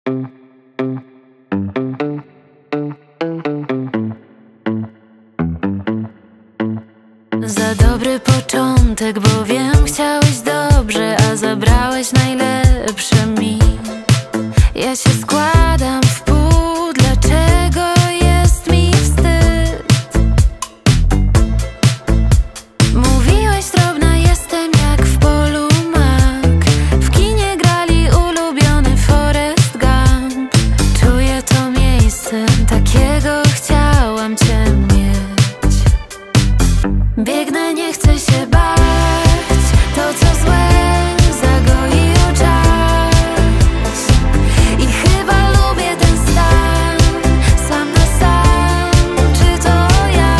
Za dobry początek, bo wiem, chciałeś dobrze, a zabrałeś najlepsze mi. Ja się składam w pół, dlaczego jest mi wstyd? Mówiłeś, drobna jestem jak w polu mak. W kinie grali ulubiony Forrest Gump. Czuję to miejsce, takiego chciałam cię mieć. Biegnę, nie chcę się bać, to co złe zagoiło czas. I chyba lubię ten stan, sam na sam, czy to ja?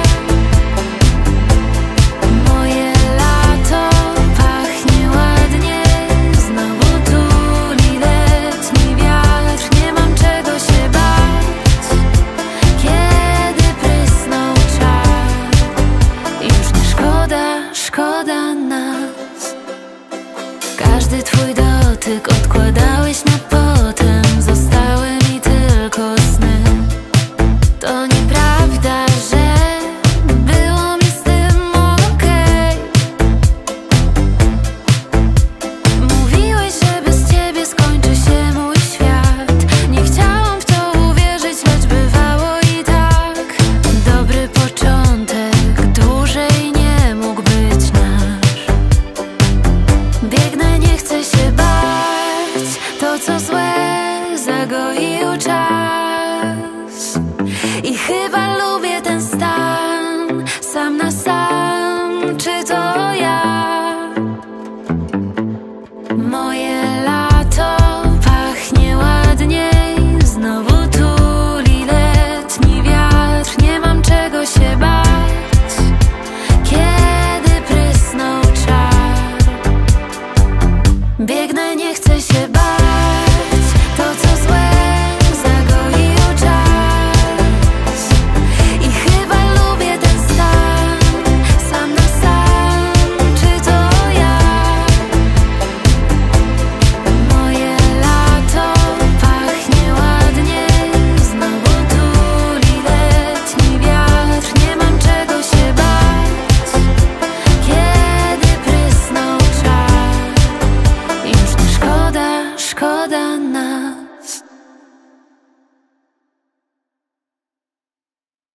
Moje lato pachnie ładnie, znowu tuli letni wiatr. Nie mam czego się bać, kiedy prysnął czar. Już nie szkoda nas. Każdy twój dotyk odkładałeś na potem, zostały mi tylko sny. To nieprawda, że było mi z tym okej. Mówiłeś, że bez ciebie skończy się mój świat. Nie chciałam w to uwierzyć, lecz bywało i tak. Dobry początek dłużej nie mógł być nasz. Biegnę, nie chcę się bać, to co złe zagoił czas. I chyba lubię ten stan, sam na sam, czy to ja? Moje lato pachnie ładniej, znowu tuli letni wiatr. Nie mam czego się bać, kiedy prysnął czar. Biegnę, nie chcę się bać.